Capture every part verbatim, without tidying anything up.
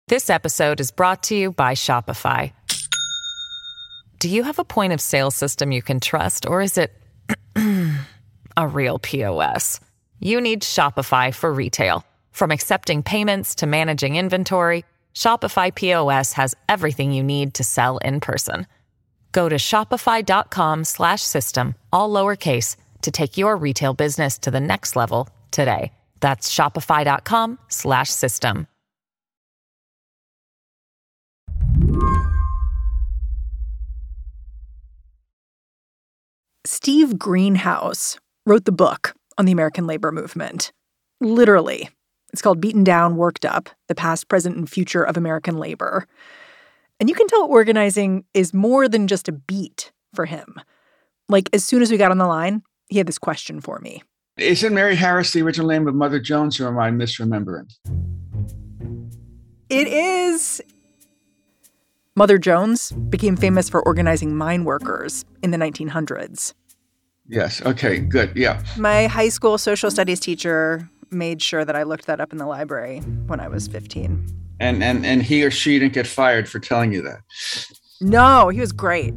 This episode is brought to you by Shopify. Do you have a point of sale system you can trust, or is it a real P O S? You need Shopify for retail. From accepting payments to managing inventory, Shopify P O S has everything you need to sell in person. Go to shopify.com slash system, all lowercase, to take your retail business to the next level today. That's shopify.com slash system. Steve Greenhouse wrote the book on the American labor movement. Literally. It's called Beaten Down, Worked Up, The Past, Present, and Future of American Labor. And you can tell organizing is more than just a beat for him. Like, as soon as we got on the line, he had this question for me. Isn't Mary Harris the original name of Mother Jones, or am I misremembering? It is. Mother Jones became famous for organizing mine workers in the nineteen hundreds. Yes. Okay, good. Yeah. My high school social studies teacher made sure that I looked that up in the library when I was fifteen. And and and he or she didn't get fired for telling you that? No, he was great.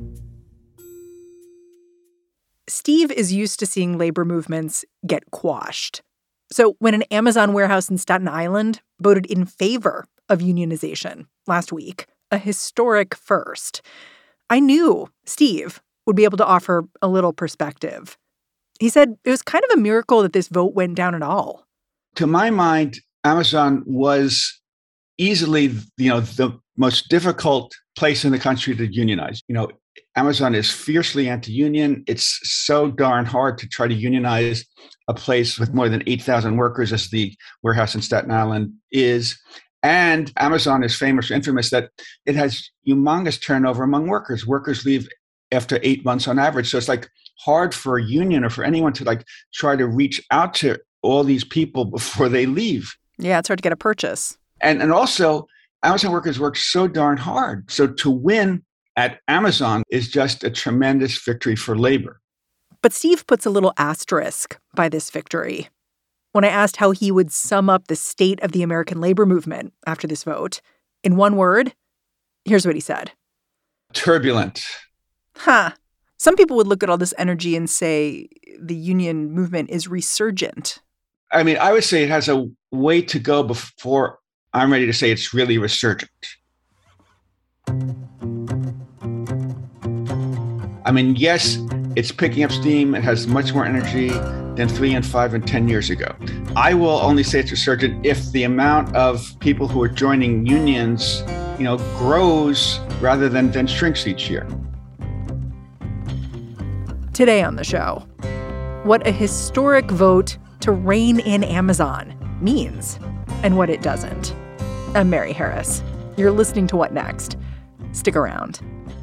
Steve is used to seeing labor movements get quashed. So when an Amazon warehouse in Staten Island voted in favor of unionization last week, a historic first, I knew Steve would be able to offer a little perspective. He said it was kind of a miracle that this vote went down at all. To my mind, Amazon was easily, you know, the most difficult place in the country to unionize. You know, Amazon is fiercely anti-union. It's so darn hard to try to unionize a place with more than eight thousand workers as the warehouse in Staten Island is. And Amazon is famous or infamous that it has humongous turnover among workers. Workers leave after eight months on average. So it's like hard for a union or for anyone to like try to reach out to all these people before they leave. Yeah, it's hard to get a purchase. And and also, Amazon workers work so darn hard. So to win at Amazon is just a tremendous victory for labor. But Steve puts a little asterisk by this victory. When I asked how he would sum up the state of the American labor movement after this vote, in one word, here's what he said. Turbulent. Huh. Some people would look at all this energy and say the union movement is resurgent. I mean, I would say it has a way to go before I'm ready to say it's really resurgent. I mean, yes, it's picking up steam. It has much more energy than three and five and ten years ago. I will only say it's resurgent if the amount of people who are joining unions, you know, grows rather than, than shrinks each year. Today on the show, what a historic vote to rein in Amazon means and what it doesn't. I'm Mary Harris. You're listening to What Next? Stick around.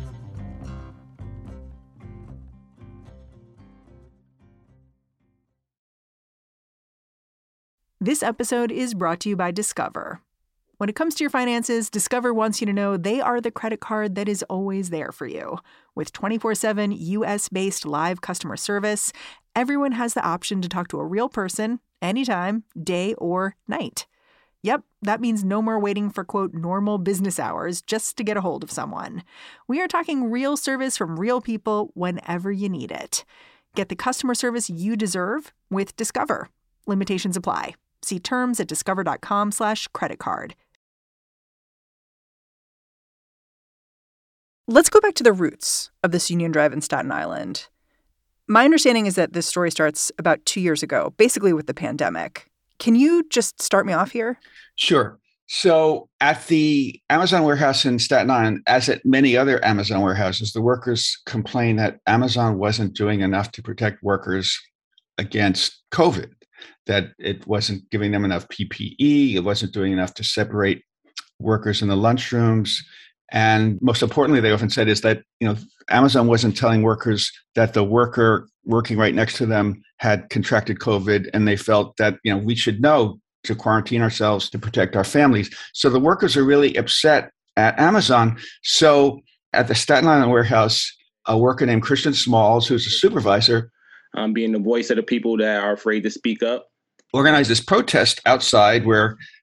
This episode is brought to you by Discover. When it comes to your finances, Discover wants you to know they are the credit card that is always there for you. With twenty-four seven U S-based live customer service, everyone has the option to talk to a real person anytime, day or night. Yep, that means no more waiting for, quote, normal business hours just to get a hold of someone. We are talking real service from real people whenever you need it. Get the customer service you deserve with Discover. Limitations apply. See terms at discover.com slash credit card. Let's go back to the roots of this union drive in Staten Island. My understanding is that this story starts about two years ago, basically with the pandemic. Can you just start me off here? Sure. So at the Amazon warehouse in Staten Island, as at many other Amazon warehouses, the workers complained that Amazon wasn't doing enough to protect workers against COVID, that it wasn't giving them enough P P E, it wasn't doing enough to separate workers in the lunchrooms. And most importantly, they often said is that, you know, Amazon wasn't telling workers that the worker working right next to them had contracted COVID, and they felt that, you know, we should know to quarantine ourselves to protect our families. So the workers are really upset at Amazon. So at the Staten Island warehouse, a worker named Christian Smalls, who's a supervisor, um, being the voice of the people that are afraid to speak up, organized this protest outside where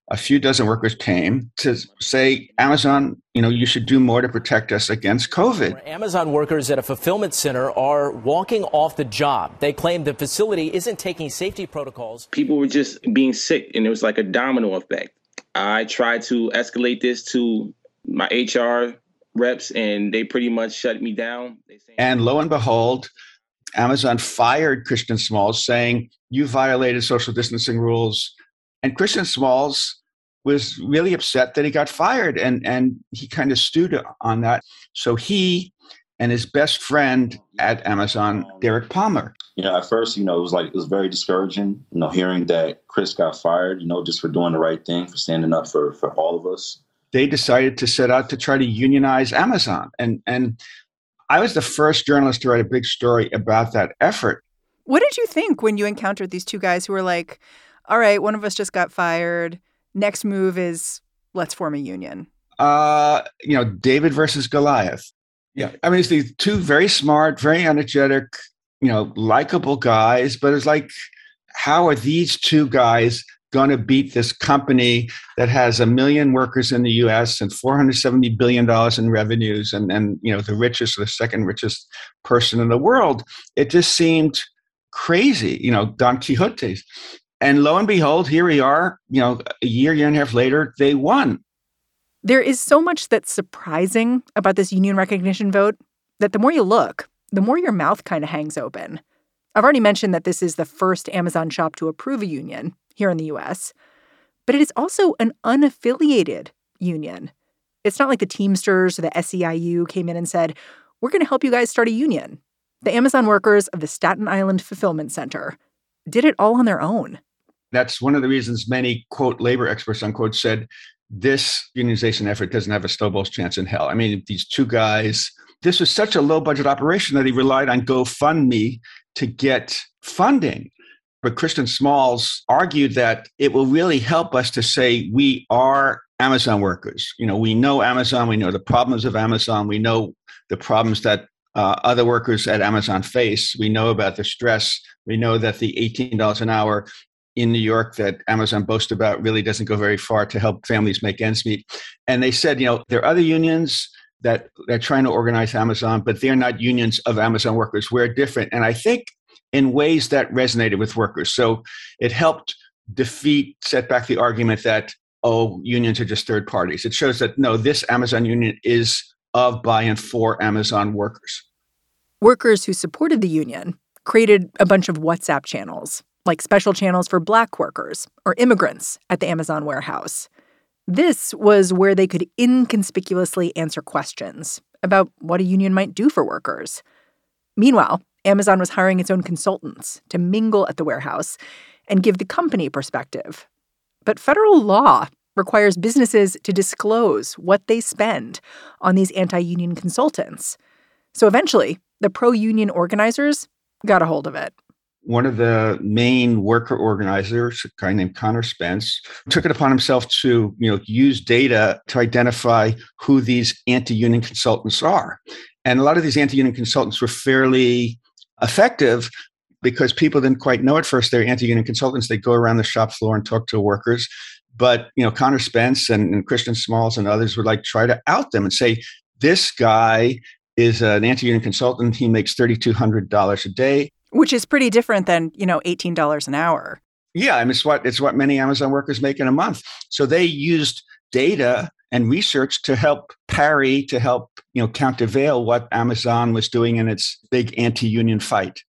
a few dozen workers came to say, Amazon, you know, you should do more to protect us against COVID. Amazon workers at a fulfillment center are walking off the job. They claim the facility isn't taking safety protocols. People were just being sick, and it was like a domino effect. I tried to escalate this to my H R reps, and they pretty much shut me down. And lo and behold, Amazon fired Christian Smalls, saying, you violated social distancing rules. And Christian Smalls was really upset that he got fired, and, and he kind of stewed on that. So he and his best friend at Amazon, Derek Palmer. You know, at first, you know, it was like, it was very discouraging, you know, hearing that Chris got fired, you know, just for doing the right thing, for standing up for, for all of us. They decided to set out to try to unionize Amazon. And, and I was the first journalist to write a big story about that effort. What did you think when you encountered these two guys who were like, all right, one of us just got fired. Next move is let's form a union? Uh, you know, David versus Goliath. Yeah. I mean, it's these two very smart, very energetic, you know, likable guys. But it's like, how are these two guys going to beat this company that has a million workers in the U S and four hundred seventy billion dollars in revenues and, and, you know, the richest, the second richest person in the world? It just seemed crazy, you know, Don Quixote's. And lo and behold, here we are, you know, a year, year and a half later, they won. There is so much that's surprising about this union recognition vote that the more you look, the more your mouth kind of hangs open. I've already mentioned that this is the first Amazon shop to approve a union here in the U S, but it is also an unaffiliated union. It's not like the Teamsters or the S E I U came in and said, we're going to help you guys start a union. The Amazon workers of the Staten Island Fulfillment Center did it all on their own. That's one of the reasons many, quote, labor experts, unquote, said this unionization effort doesn't have a snowball's chance in hell. I mean, these two guys, this was such a low budget operation that he relied on GoFundMe to get funding. But Christian Smalls argued that it will really help us to say we are Amazon workers. You know, we know Amazon, we know the problems of Amazon, we know the problems that uh, other workers at Amazon face. We know about the stress. We know that the eighteen dollars an hour in New York that Amazon boasts about really doesn't go very far to help families make ends meet. And they said, you know, there are other unions that they're trying to organize Amazon, but they're not unions of Amazon workers. We're different. And I think in ways that resonated with workers. So it helped defeat, set back the argument that, oh, unions are just third parties. It shows that, no, this Amazon union is of, by, and for Amazon workers. Workers who supported the union created a bunch of WhatsApp channels, like special channels for Black workers or immigrants at the Amazon warehouse. This was where they could inconspicuously answer questions about what a union might do for workers. Meanwhile, Amazon was hiring its own consultants to mingle at the warehouse and give the company perspective. But federal law requires businesses to disclose what they spend on these anti-union consultants. So eventually, the pro-union organizers got a hold of it. One of the main worker organizers, a guy named Connor Spence, took it upon himself to, you know, use data to identify who these anti-union consultants are. And a lot of these anti-union consultants were fairly effective because people didn't quite know at first they're anti-union consultants. They go around the shop floor and talk to workers. But, you know, Connor Spence and, and Christian Smalls and others would like try to out them and say, this guy is an anti-union consultant. He makes three thousand two hundred dollars a day. Which is pretty different than, you know, eighteen dollars an hour. Yeah, I mean, it's what, it's what many Amazon workers make in a month. So they used data and research to help parry, to help, you know, countervail what Amazon was doing in its big anti-union fight.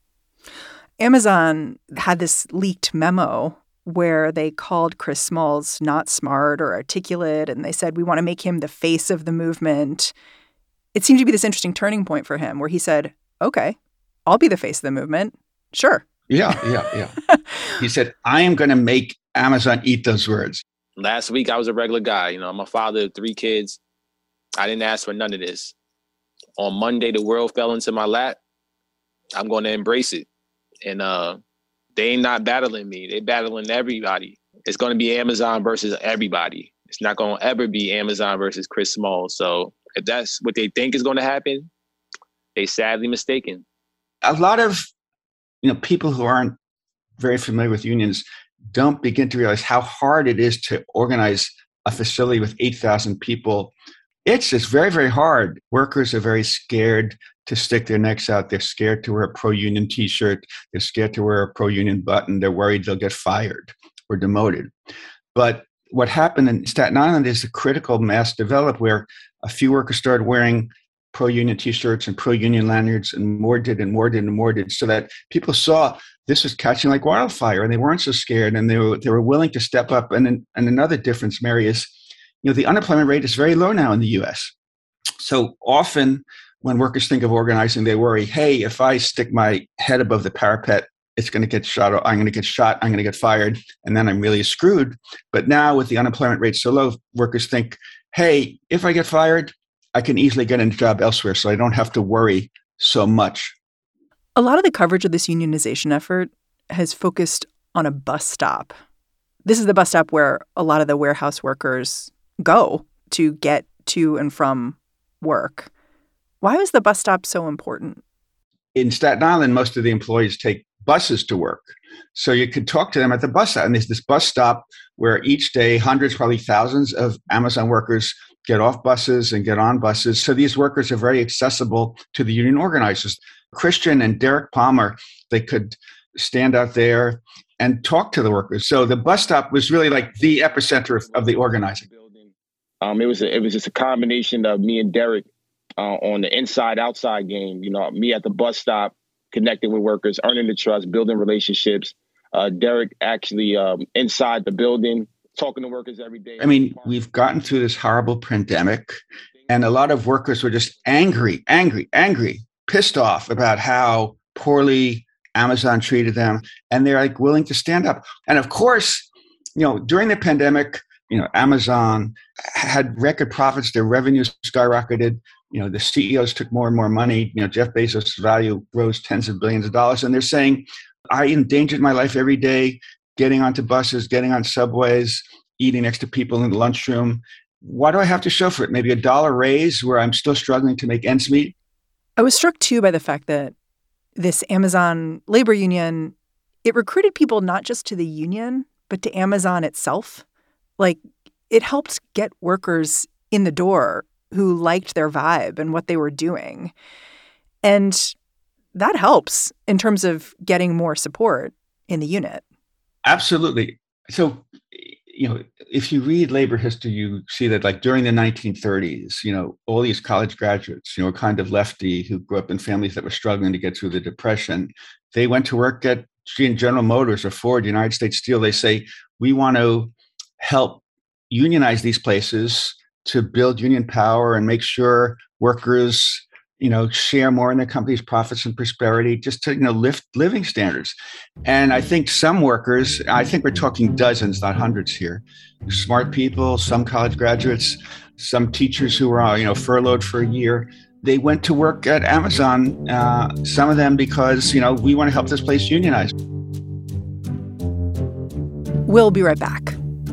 Amazon had this leaked memo where they called Chris Smalls not smart or articulate, and they said, we want to make him the face of the movement. It seemed to be this interesting turning point for him where he said, okay, I'll be the face of the movement. Sure. Yeah, yeah, yeah. He said, I am going to make Amazon eat those words. Last week, I was a regular guy. You know, I'm a father of three kids. I didn't ask for none of this. On Monday, the world fell into my lap. I'm going to embrace it. And uh, they ain't not battling me. They're battling everybody. It's going to be Amazon versus everybody. It's not going to ever be Amazon versus Chris Smalls. So if that's what they think is going to happen, they're sadly mistaken. A lot of, you know, people who aren't very familiar with unions don't begin to realize how hard it is to organize a facility with eight thousand people. It's just very, very hard. Workers are very scared to stick their necks out. They're scared to wear a pro-union T-shirt. They're scared to wear a pro-union button. They're worried they'll get fired or demoted. But what happened in Staten Island is a critical mass developed where a few workers started wearing pro-union T-shirts and pro-union lanyards, and more did and more did and more did, so that people saw this was catching like wildfire, and they weren't so scared, and they were they were willing to step up. And and another difference, Mary, is you know the unemployment rate is very low now in the U S. So often when workers think of organizing, they worry, hey, if I stick my head above the parapet, it's going to get shot. I'm going to get shot. I'm going to get fired. And then I'm really screwed. But now with the unemployment rate so low, workers think, hey, if I get fired, I can easily get a job elsewhere. So I don't have to worry so much. A lot of the coverage of this unionization effort has focused on a bus stop. This is the bus stop where a lot of the warehouse workers go to get to and from work. Why was the bus stop so important? In Staten Island, most of the employees take buses to work. So you could talk to them at the bus stop. And there's this bus stop where each day hundreds, probably thousands of Amazon workers get off buses and get on buses. So these workers are very accessible to the union organizers. Christian and Derek Palmer, they could stand out there and talk to the workers. So the bus stop was really like the epicenter of, of the organizing. Um, it was a, it was just a combination of me and Derek uh, on the inside-outside game. You know, me at the bus stop, connecting with workers, earning the trust, building relationships. Uh, Derek actually um, inside the building, talking to workers every day. I mean, we've gotten through this horrible pandemic, and a lot of workers were just angry, angry, angry, pissed off about how poorly Amazon treated them, and they're like willing to stand up. And of course, you know, during the pandemic, you know, Amazon had record profits, their revenues skyrocketed. You know, the C E Os took more and more money. You know, Jeff Bezos' value rose tens of billions of dollars. And they're saying, I endangered my life every day, getting onto buses, getting on subways, eating next to people in the lunchroom. What do I have to show for it? Maybe a dollar raise where I'm still struggling to make ends meet? I was struck, too, by the fact that this Amazon labor union, it recruited people not just to the union, but to Amazon itself. Like, it helped get workers in the door who liked their vibe and what they were doing. And that helps in terms of getting more support in the unit. Absolutely. So, you know, if you read labor history, you see that like during the nineteen thirties, you know, all these college graduates, you know, were kind of lefty who grew up in families that were struggling to get through the Depression. They went to work at General Motors or Ford, United States Steel. They say, we want to help unionize these places to build union power and make sure workers, you know, share more in their company's profits and prosperity, just to, you know, lift living standards. And I think some workers, I think we're talking dozens, not hundreds here, smart people, some college graduates, some teachers who were, you know, furloughed for a year. They went to work at Amazon, uh, some of them because, you know, we want to help this place unionize. We'll be right back.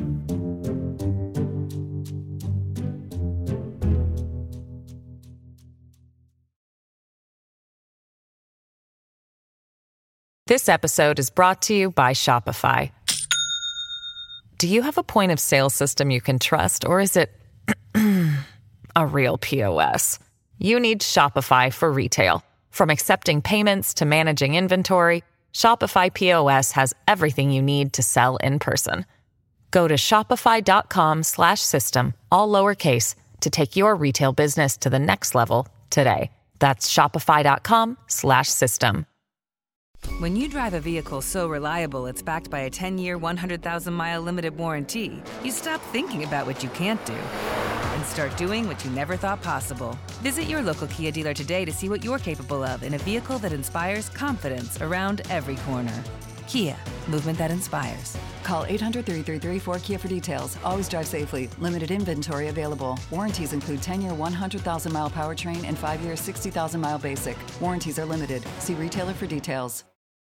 This episode is brought to you by Shopify. Do you have a point of sale system you can trust, or is it a real P O S? You need Shopify for retail. From accepting payments to managing inventory, Shopify P O S has everything you need to sell in person. Go to shopify.com slash system, all lowercase, to take your retail business to the next level today. That's shopify.com slash system. When you drive a vehicle so reliable it's backed by a ten-year, one hundred thousand mile limited warranty, you stop thinking about what you can't do and start doing what you never thought possible. Visit your local Kia dealer today to see what you're capable of in a vehicle that inspires confidence around every corner. Kia, movement that inspires. Call eight hundred, three three three, four Kia for details. Always drive safely. Limited inventory available. Warranties include ten-year, one hundred thousand mile powertrain and five-year, sixty thousand mile basic. Warranties are limited. See retailer for details.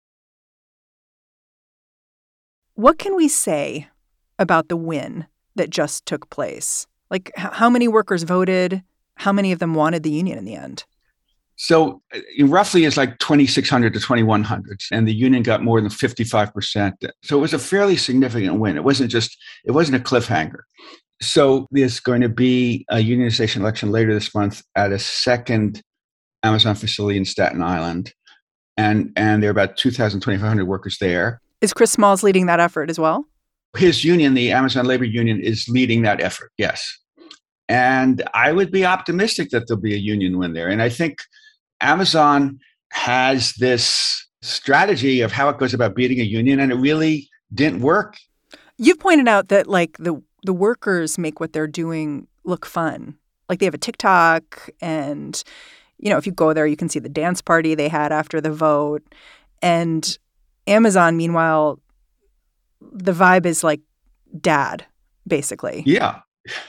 What can we say about the win that just took place? Like, h- how many workers voted? How many of them wanted the union in the end? So uh, roughly it's like twenty-six hundred to twenty-one hundred, and the union got more than fifty-five percent. So it was a fairly significant win. It wasn't just, it wasn't a cliffhanger. So there's going to be a unionization election later this month at a second Amazon facility in Staten Island. And, and there are about two thousand, twenty-five hundred workers there. Is Chris Smalls leading that effort as well? His union, the Amazon Labor Union, is leading that effort, yes. And I would be optimistic that there'll be a union win there. And I think Amazon has this strategy of how it goes about beating a union, and it really didn't work. You've pointed out that, like, the the workers make what they're doing look fun. Like, they have a TikTok, and, you know, if you go there, you can see the dance party they had after the vote. And Amazon, meanwhile, the vibe is like dad, basically. Yeah.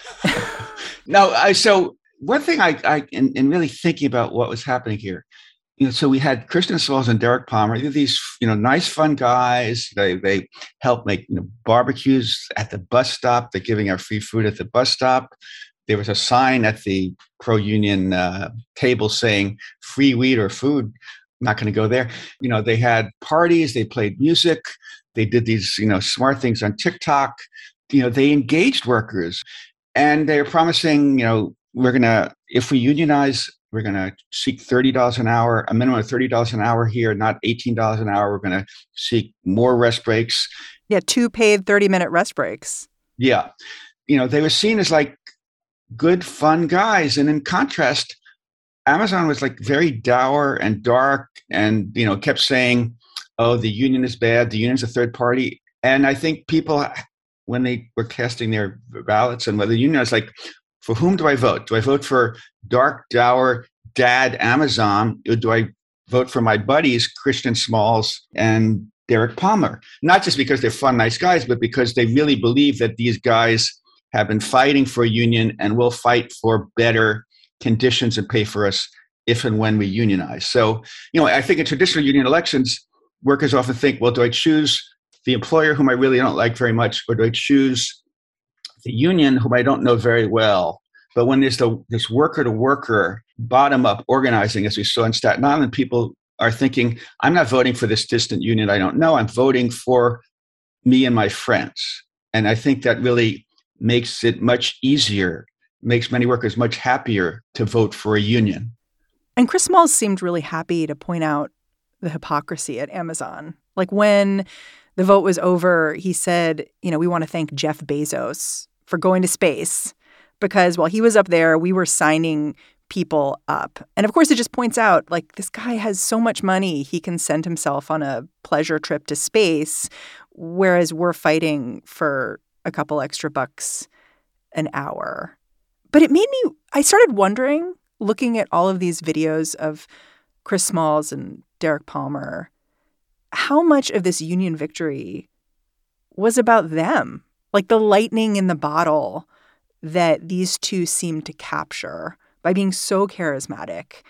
No, I, so one thing I, I in, in really thinking about what was happening here, you know, so we had Kristen Smalls and Derek Palmer. These, you know, nice, fun guys. They they help make, you know, barbecues at the bus stop. They're giving out free food at the bus stop. There was a sign at the pro-union uh, table saying free weed or food. I'm not going to go there. You know, they had parties. They played music. They did these, you know, smart things on TikTok. You know, they engaged workers, and they're promising, you know, we're going to, if we unionize, we're going to seek thirty dollars an hour, a minimum of thirty dollars an hour here, not eighteen dollars an hour. We're going to seek more rest breaks. Yeah, two paid thirty-minute rest breaks. Yeah. You know, they were seen as like good, fun guys. And in contrast, Amazon was like very dour and dark and, you know, kept saying, oh, the union is bad. The union's a third party. And I think people, when they were casting their ballots and whether the union was like, for whom do I vote? Do I vote for dark, dour, dad Amazon? Or do I vote for my buddies, Kristen Smalls and Derek Palmer? Not just because they're fun, nice guys, but because they really believe that these guys have been fighting for a union and will fight for better conditions and pay for us if and when we unionize. So, you know, I think in traditional union elections, workers often think, well, do I choose the employer whom I really don't like very much, or do I choose the union whom I don't know very well? But when there's the, this worker-to-worker, bottom-up organizing, as we saw in Staten Island, people are thinking, I'm not voting for this distant union I don't know. I'm voting for me and my friends. And I think that really makes it much easier, makes many workers much happier to vote for a union. And Chris Smalls seemed really happy to point out the hypocrisy at Amazon. Like, when the vote was over, he said, you know, we want to thank Jeff Bezos for going to space, because while he was up there, we were signing people up. And of course, it just points out, like, this guy has so much money, he can send himself on a pleasure trip to space, whereas we're fighting for a couple extra bucks an hour. But it made me, I started wondering, looking at all of these videos of Chris Smalls and Derek Palmer, how much of this union victory was about them? Like the lightning in the bottle that these two seemed to capture by being so charismatic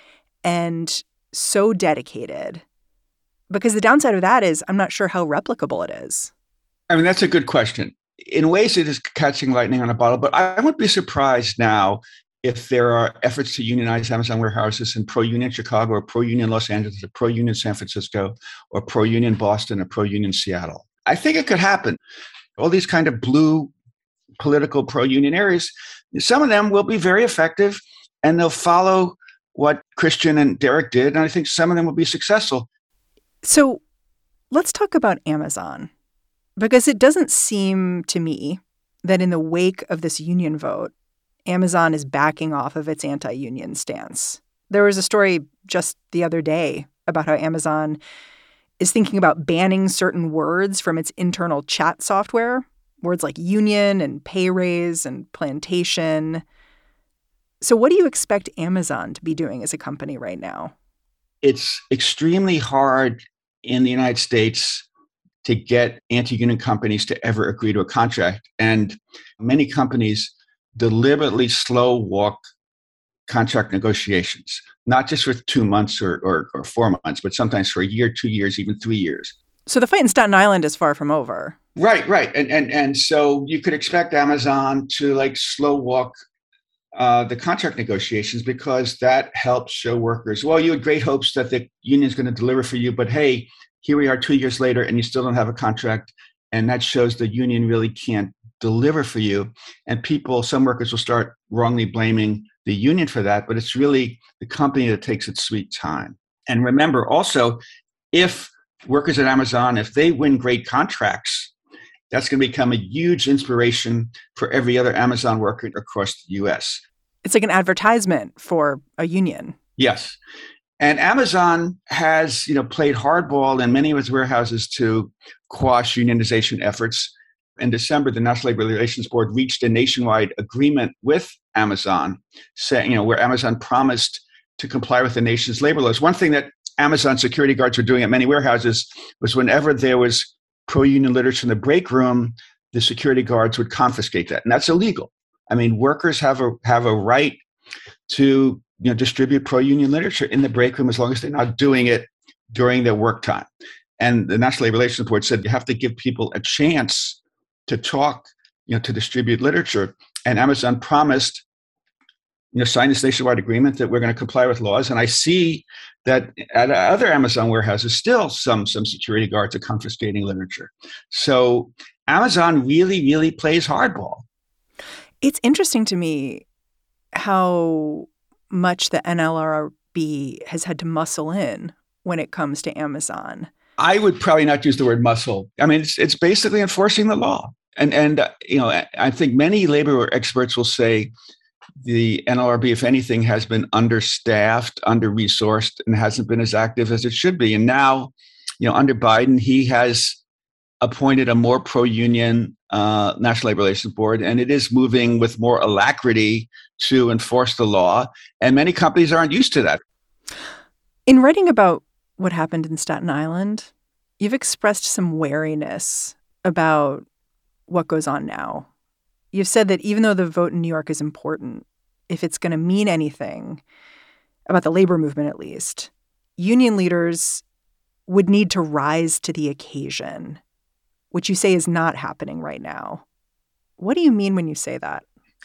and so dedicated. Because the downside of that is I'm not sure how replicable it is. I mean, that's a good question. In ways, it is catching lightning on a bottle, but I wouldn't be surprised now if there are efforts to unionize Amazon warehouses in pro-union Chicago or pro-union Los Angeles or pro-union San Francisco or pro-union Boston or pro-union Seattle. I think it could happen. All these kind of blue political pro-union areas, some of them will be very effective and they'll follow what Christian and Derek did. And I think some of them will be successful. So let's talk about Amazon, because it doesn't seem to me that in the wake of this union vote, Amazon is backing off of its anti-union stance. There was a story just the other day about how Amazon is thinking about banning certain words from its internal chat software, words like union and pay raise and plantation. So what do you expect Amazon to be doing as a company right now? It's extremely hard in the United States to get anti-union companies to ever agree to a contract. And many companies deliberately slow walk contract negotiations, not just for two months or, or, or four months, but sometimes for a year, two years, even three years. So the fight in Staten Island is far from over. Right, right. And and and so you could expect Amazon to like slow walk uh, the contract negotiations because that helps show workers, well, you had great hopes that the union's going to deliver for you, but hey, here we are two years later and you still don't have a contract. And that shows the union really can't deliver for you. And people, some workers will start wrongly blaming the union for that, but it's really the company that takes its sweet time. And remember also, if workers at Amazon, if they win great contracts, that's going to become a huge inspiration for every other Amazon worker across the U S. It's like an advertisement for a union. Yes. And Amazon has, you know, played hardball in many of its warehouses to quash unionization efforts. In December, the National Labor Relations Board reached a nationwide agreement with Amazon, saying, you know, where Amazon promised to comply with the nation's labor laws. One thing that Amazon security guards were doing at many warehouses was whenever there was pro-union literature in the break room, the security guards would confiscate that. And that's illegal. I mean, workers have a have a right to, you know, distribute pro-union literature in the break room as long as they're not doing it during their work time. And the National Labor Relations Board said you have to give people a chance to talk, you know, to distribute literature. And Amazon promised, you know, sign this nationwide agreement that we're going to comply with laws. And I see that at other Amazon warehouses, still some some security guards are confiscating literature. So Amazon really, really plays hardball. It's interesting to me how much the N L R B has had to muscle in when it comes to Amazon. I would probably not use the word muscle. I mean, it's it's basically enforcing the law. And, and uh, you know, I think many labor experts will say the N L R B, if anything, has been understaffed, under-resourced, and hasn't been as active as it should be. And now, you know, under Biden, he has appointed a more pro-union uh, National Labor Relations Board, and it is moving with more alacrity to enforce the law. And many companies aren't used to that. In writing about what happened in Staten Island, you've expressed some wariness about what goes on now. You've said that even though the vote in New York is important, if it's going to mean anything about the labor movement, at least, union leaders would need to rise to the occasion, which you say is not happening right now. What do you mean when you say that?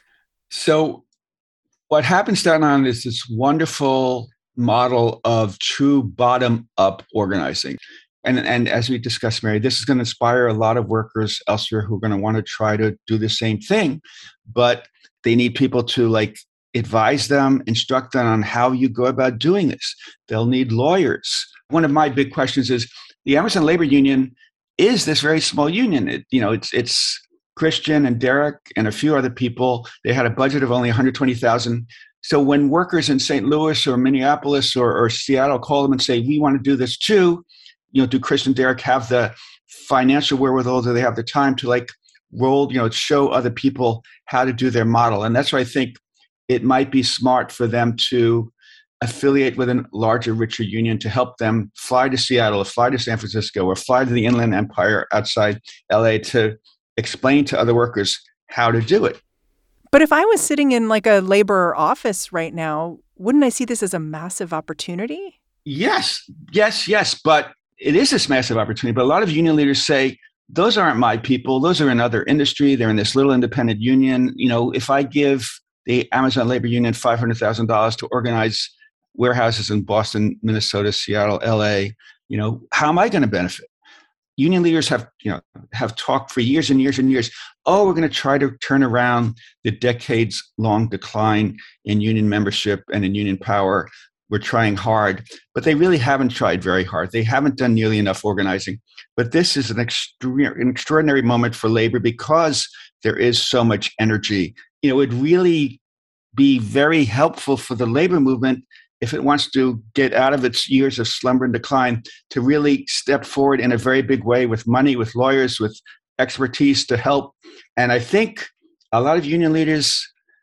So what happened in Staten Island is this wonderful model of true bottom-up organizing. And, and as we discussed, Mary, this is going to inspire a lot of workers elsewhere who are going to want to try to do the same thing. But they need people to like advise them, instruct them on how you go about doing this. They'll need lawyers. One of my big questions is the Amazon Labor Union is this very small union. It, you know, it's it's Christian and Derek and a few other people. They had a budget of only one hundred twenty thousand. So when workers in Saint Louis or Minneapolis or, or Seattle call them and say, we want to do this too, you know, do Chris and Derek have the financial wherewithal? Do they have the time to like roll, you know, show other people how to do their model? And that's why I think it might be smart for them to affiliate with a larger, richer union to help them fly to Seattle or fly to San Francisco or fly to the Inland Empire outside L A to explain to other workers how to do it. But if I was sitting in like a labor office right now, wouldn't I see this as a massive opportunity? Yes, yes, yes. But it is this massive opportunity. But a lot of union leaders say, those aren't my people. Those are in other industry. They're in this little independent union. You know, if I give the Amazon Labor Union five hundred thousand dollars to organize warehouses in Boston, Minnesota, Seattle, L A, you know, how am I going to benefit? Union leaders have, you know, have talked for years and years and years. Oh, we're going to try to turn around the decades-long decline in union membership and in union power. We're trying hard, but they really haven't tried very hard. They haven't done nearly enough organizing. But this is an, extre- an extraordinary moment for labor because there is so much energy. You know, it would really be very helpful for the labor movement if it wants to get out of its years of slumber and decline, to really step forward in a very big way with money, with lawyers, with expertise to help. And I think a lot of union leaders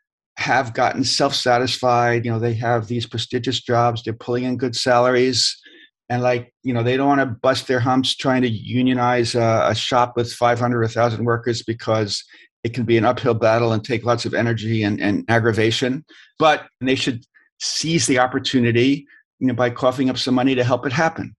have gotten self-satisfied. You know, they have these prestigious jobs. They're pulling in good salaries. And like, you know, they don't want to bust their humps trying to unionize a, a shop with five hundred or one thousand workers because it can be an uphill battle and take lots of energy and, and aggravation. But they should seize the opportunity, you know, by coughing up some money to help it happen.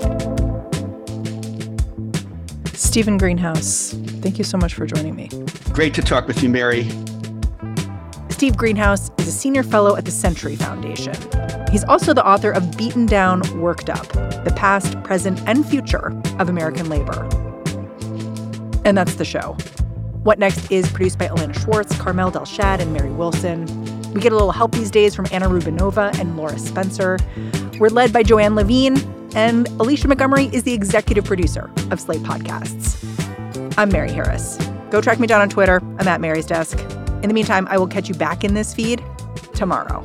Stephen Greenhouse, thank you so much for joining me. Great to talk with you, Mary. Steve Greenhouse is a senior fellow at the Century Foundation. He's also the author of Beaten Down, Worked Up, The Past, Present, and Future of American Labor. And that's the show. What Next is produced by Elena Schwartz, Carmel Delshad, and Mary Wilson. We get a little help these days from Anna Rubinova and Laura Spencer. We're led by Joanne Levine, and Alicia Montgomery is the executive producer of Slate Podcasts. I'm Mary Harris. Go track me down on Twitter. I'm at Mary's Desk. In the meantime, I will catch you back in this feed tomorrow.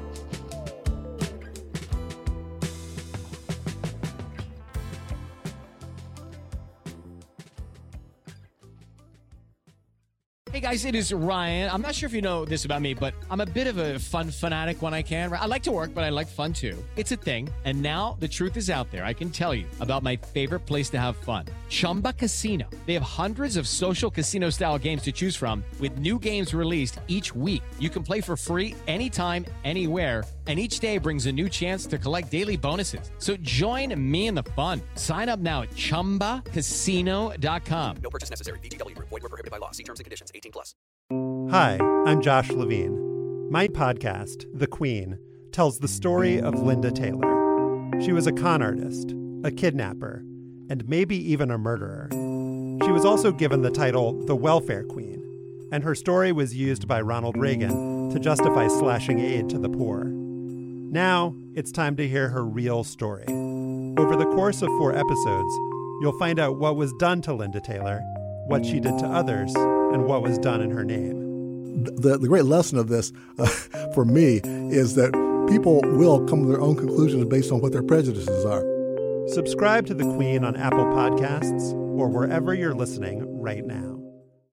Hey guys, it is Ryan. I'm not sure if you know this about me, but I'm a bit of a fun fanatic when I can. I like to work, but I like fun too. It's a thing. And now the truth is out there. I can tell you about my favorite place to have fun. Chumba Casino. They have hundreds of social casino style games to choose from with new games released each week. You can play for free anytime, anywhere. And each day brings a new chance to collect daily bonuses. So join me in the fun. Sign up now at chumba casino dot com. No purchase necessary. V G W. Void where prohibited by law. See terms and conditions. eighteen plus. Hi, I'm Josh Levine. My podcast, The Queen, tells the story of Linda Taylor. She was a con artist, a kidnapper, and maybe even a murderer. She was also given the title the Welfare Queen, and her story was used by Ronald Reagan to justify slashing aid to the poor. Now, it's time to hear her real story. Over the course of four episodes, you'll find out what was done to Linda Taylor, what she did to others, and what was done in her name. The, the great lesson of this, uh, for me, is that people will come to their own conclusions based on what their prejudices are. Subscribe to The Queen on Apple Podcasts or wherever you're listening right now.